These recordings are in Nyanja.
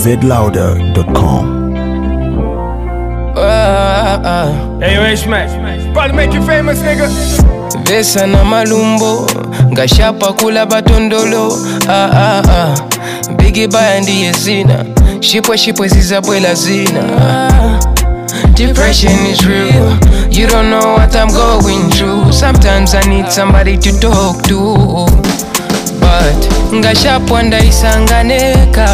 zlouder.com. Hey, yo, H-Max, about to make you famous, nigga. Vesa na malumbo ngashapa kula batondolo Biggie baya ndiye zina shipwe zizabwela zina Depression is real. You don't know what I'm going through. Sometimes I need somebody to talk to. But ngashapwa ndaisanganeka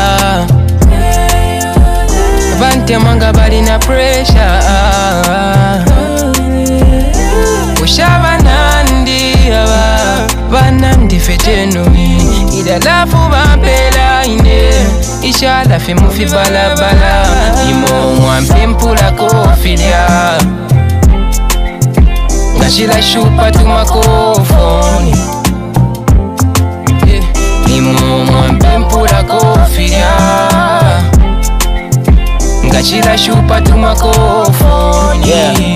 Vante manga bali na pressure Ushaba nandi Vanandi fetenui Ida lafu vampela ine Ishala fe mufi balabala Imo mwampe mpula kofilia Ngashila shupa tumakofoni Imo mwampe mpula kofilia Ngashila shupa tumakofoni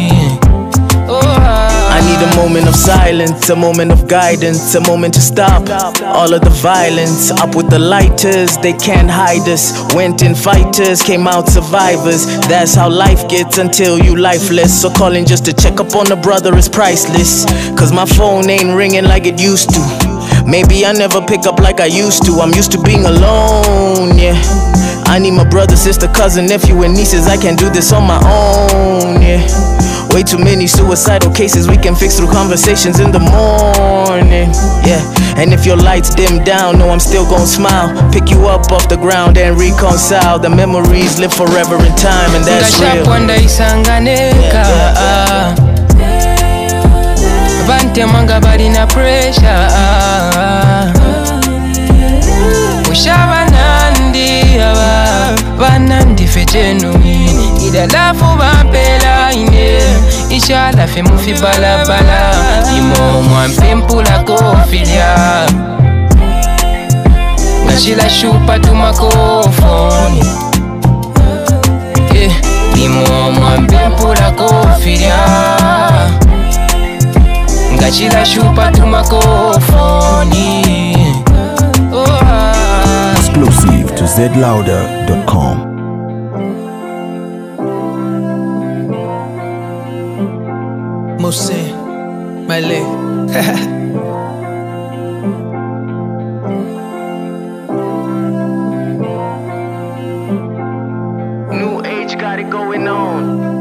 I need a moment of silence, a moment of guidance, a moment to stop all of the violence. Up with the lighters, they can't hide us. Went in fighters, came out survivors. That's how life gets until you lifeless. So calling just to check up on a brother is priceless. Cause my phone ain't ringing like it used to. Maybe I never pick up like I used to. I'm used to being alone, yeah. I need my brother, sister, cousin, nephew, and nieces. I can't do this on my own, yeah. Way too many suicidal cases we can fix through conversations in the morning, yeah. And if your lights dim down, know I'm still gon' smile. Pick you up off the ground and reconcile. The memories live forever in time, and that's real. Vante manga bali na pressure Ushaba nandi Vanandi fetenui Ida lafu vampela ine Ishala fe mufi balabala Imo mwampe mpula kofilia Ngashila shupa tumakofoni Imo mwampe mpula kofilia Ngashila shupa tumakofoni Exclusive to zlouder.com. Mose, Male. New age got it going on.